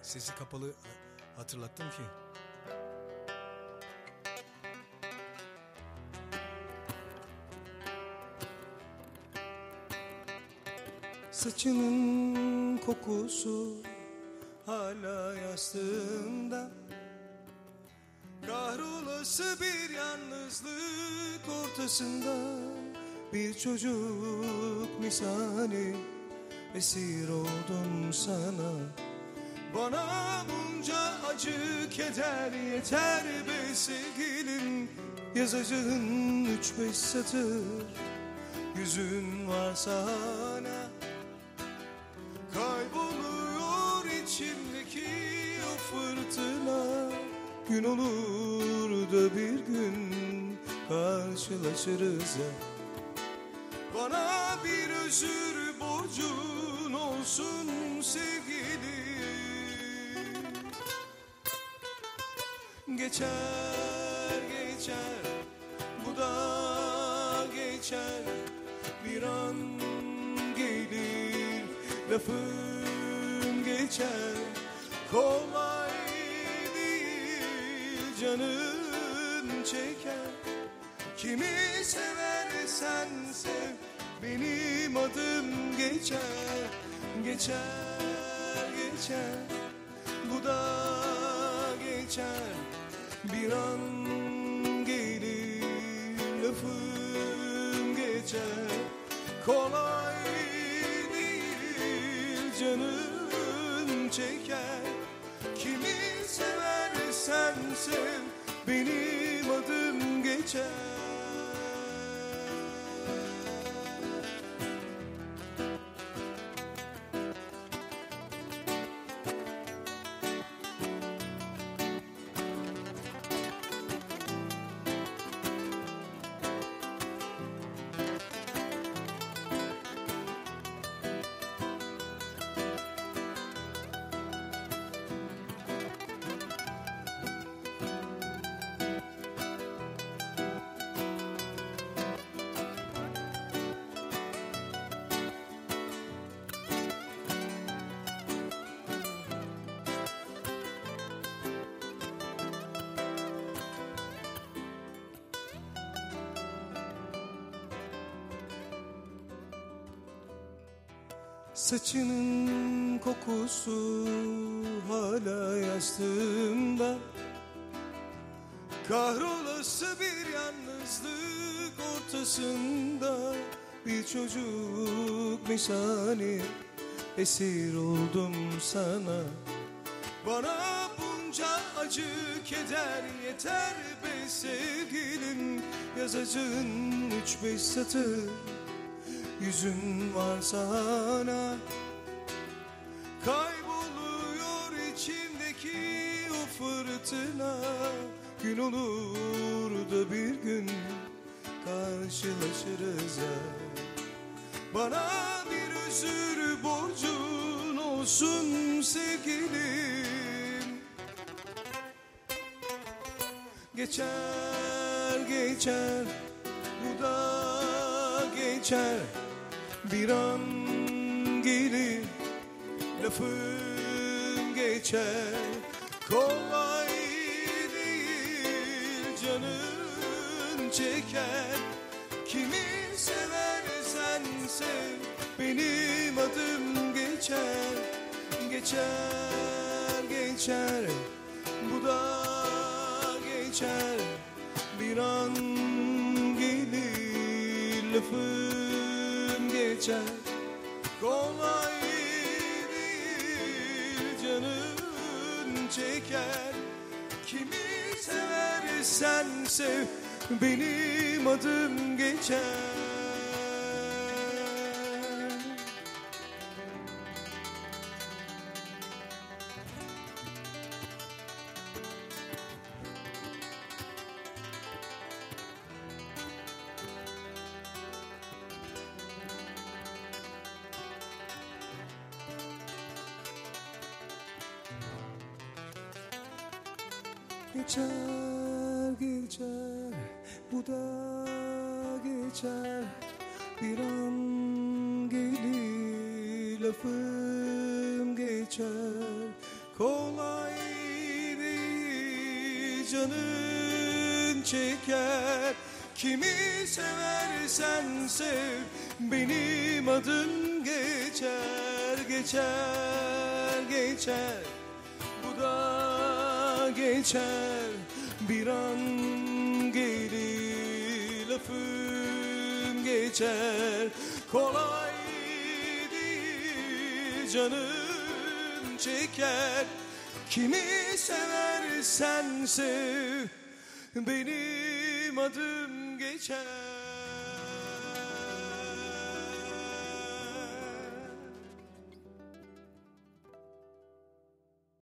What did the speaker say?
Sesi kapalı hatırlattım ki. Saçının kokusu hala yastığımda, kahrolası bir yalnızlık ortasında, bir çocuk misali esir oldum sana. Bana bunca acı keder yeter be sevgilim, yazacağın 3-5 satır yüzün var sana. Kayboluyor içimdeki o fırtına, gün olur da bir gün karşılaşırız ya. Bana bir özür borcun olsun sevgilim. Geçer geçer, bu da geçer, bir an gelir lafım geçer. Kolay değil canın çeker, kimi seversen sev, benim adım geçer. Geçer geçer, bu da geçer, bir an gelir lafım geçer. Kolay değil canım çeker, kimi seversen sev, benim adım geçer. Saçının kokusu hala yastığımda, kahrolası bir yalnızlık ortasında, bir çocuk misali esir oldum sana. Bana bunca acı keder yeter be sevgilim, yazacağın 3-5 satır yüzün var sana. Kayboluyor içimdeki o fırtına, gün olur da bir gün karşılaşırız ya. Bana bir özür borcun olsun sevgilim. Geçer geçer, bu da geçer, bir an gelir lafım geçer. Kolay değil canın çeker, kimi seversen sev, benim adım geçer. Geçer geçer, bu da geçer, bir an gelir lafım geçer. Kolay değil canın çeker, kimi seversen sev, benim adım geçer. Geçer geçer, bu da geçer, bir an gelir lafım geçer. kolay değil, canın çeker. Kimi seversen sev, benim adım geçer, geçer, geçer. Bu da geçer, bir an gelir lafım geçer. Kolay değil, canın çeker. Kimi seversen sev, benim adım geçer.